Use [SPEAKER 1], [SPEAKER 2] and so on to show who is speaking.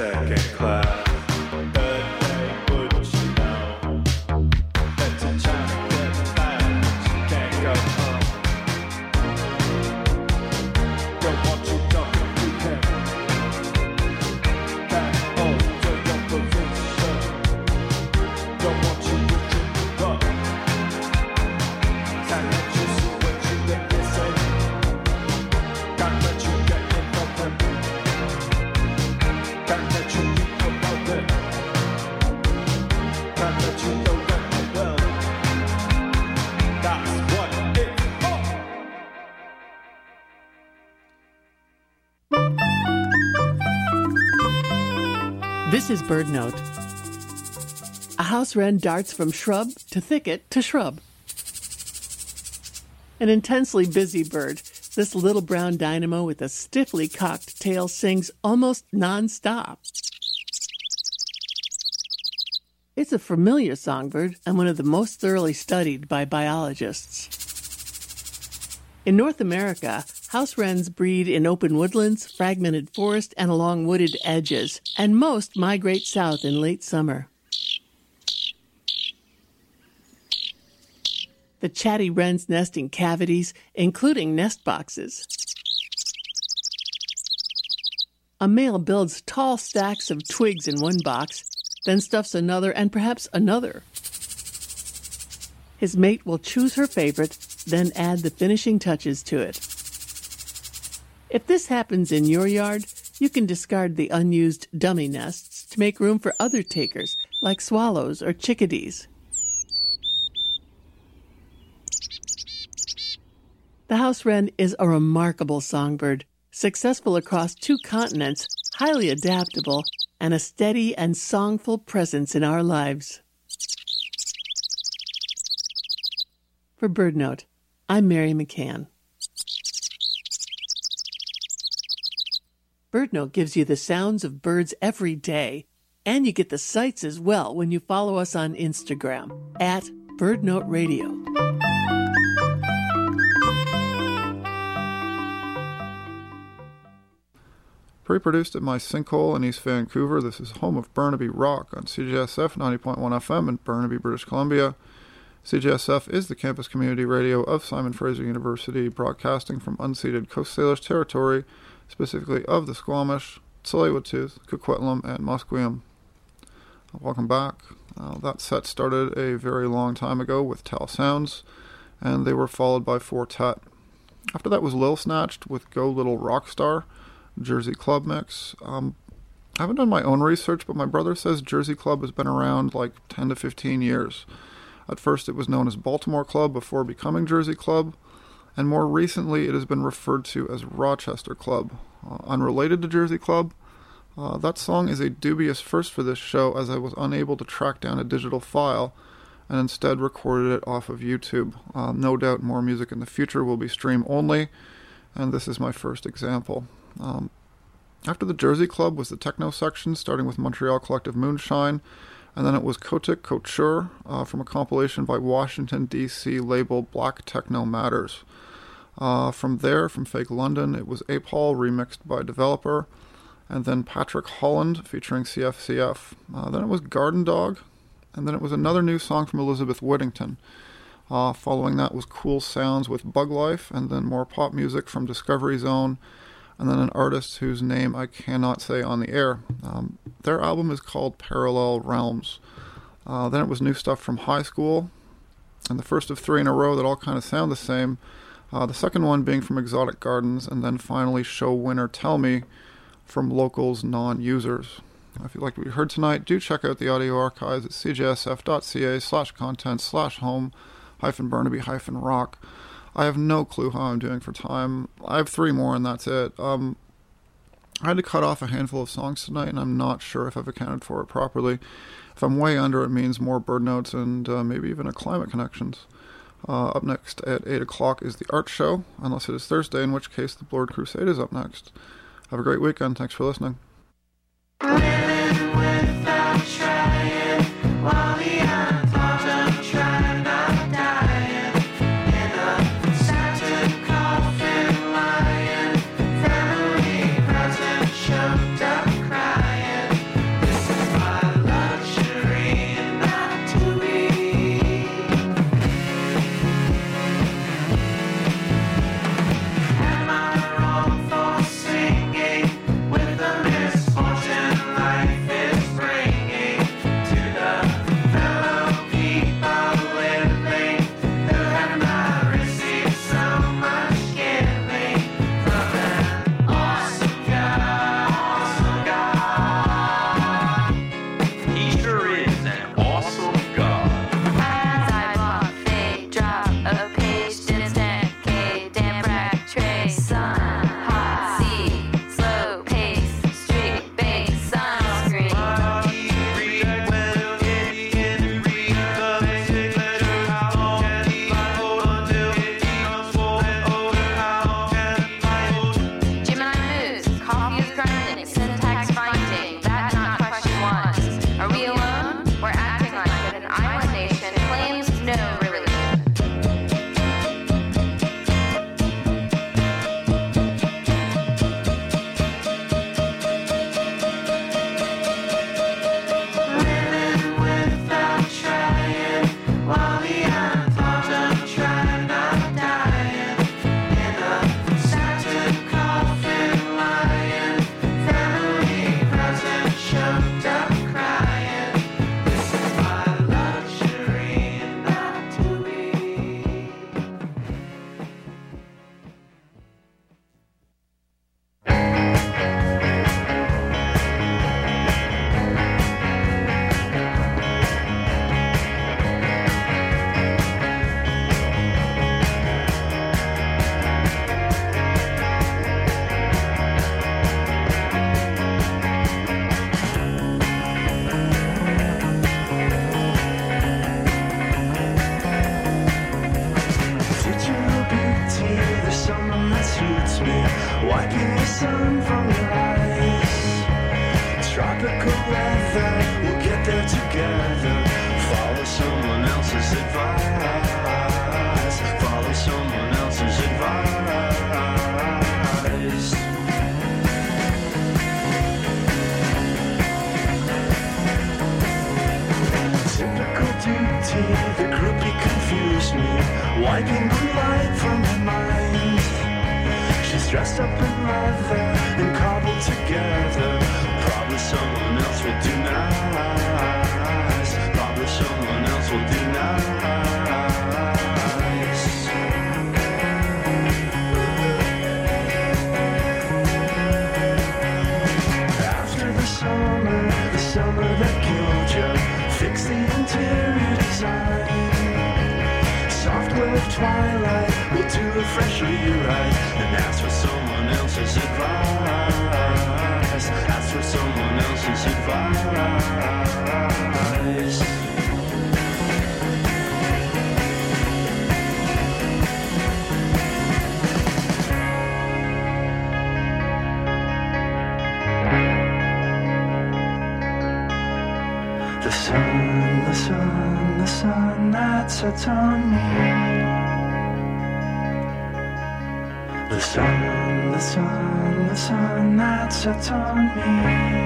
[SPEAKER 1] second class.
[SPEAKER 2] This is Bird Note. A house wren darts from shrub to thicket to shrub. An intensely busy bird, this little brown dynamo with a stiffly cocked tail sings almost non-stop. It's a familiar songbird and one of the most thoroughly studied by biologists. In North America, house wrens breed in open woodlands, fragmented forest, and along wooded edges, and most migrate south in late summer. The chatty wrens nest in cavities, including nest boxes. A male builds tall stacks of twigs in one box, then stuffs another and perhaps another. His mate will choose her favorite, then add the finishing touches to it. If this happens in your yard, you can discard the unused dummy nests to make room for other takers, like swallows or chickadees. The house wren is a remarkable songbird, successful across 2 continents, highly adaptable, and a steady and songful presence in our lives. For Bird Note, I'm Mary McCann. Bird Note gives you the sounds of birds every day, and you get the sights as well when you follow us on Instagram at Bird Note Radio.
[SPEAKER 3] Pre-produced at my sinkhole in East Vancouver, this is home of Burnaby Rock on CJSF 90.1 FM in Burnaby, British Columbia. CJSF is the campus community radio of Simon Fraser University, broadcasting from unceded Coast Salish territory, specifically of the Squamish, Tsleil-Waututh, Coquitlam, and Musqueam. Welcome back. That set started a very long time ago with Tal Sounds, and they were followed by Fortet. After that was Lil Snatched with Go Little Rockstar, Jersey Club mix. I haven't done my own research, but my brother says Jersey Club has been around like 10 to 15 years. At first it was known as Baltimore Club before becoming Jersey Club, and more recently it has been referred to as Rochester Club. Unrelated to Jersey Club, that song is a dubious first for this show, as I was unable to track down a digital file and instead recorded it off of YouTube. No doubt more music in the future will be stream only, and this is my first example. After the Jersey Club was the techno section, starting with Montreal collective Moonshine, and then it was Kotik Couture from a compilation by Washington, D.C. label Black Techno Matters. From there, from Fake London, it was Ape Hall remixed by Developer, and then Patrick Holland featuring CFCF. Then it was Garden Dog, and then it was another new song from Elizabeth Whittington. Following that was Cool Sounds with Bug Life, and then more pop music from Discovery Zone, and then an artist whose name I cannot say on the air. Their album is called Parallel Realms. Then it was new stuff from High School, and the first of 3 in a row that all kind of sound the same. The second one being from Exotic Gardens, and then finally Show Winner Tell Me from Locals Non-Users. If you liked what you heard tonight, do check out the audio archives at cjsf.ca/content/home-burnaby-rock. I have no clue how I'm doing for time. I have 3 more and that's it. I had to cut off a handful of songs tonight, and I'm not sure if I've accounted for it properly. If I'm way under, it means more Bird Notes and maybe even a Climate Connections. Up next at 8 o'clock is the Art Show, unless it is Thursday, in which case the Blurred Crusade is up next. Have a great weekend. Thanks for listening.
[SPEAKER 4] Living without trying, while the thought of trying, not dying. In a satin coffin lying, family present choked up crying.
[SPEAKER 1] typical weather, we'll get there together. Follow someone else's advice. Follow someone else's advice. Typical duty, the groupie confused me, wiping the light from her mind. She's dressed up in leather and cobbled together. Probably someone else will do nice. Probably someone else will do nice. After the summer that killed you, fix the interior design. Soft wave twilight, we'll do it freshly right. And ask for someone else's advice. Ask for someone else's advice. The sun that sets on me. The sun that sets on me.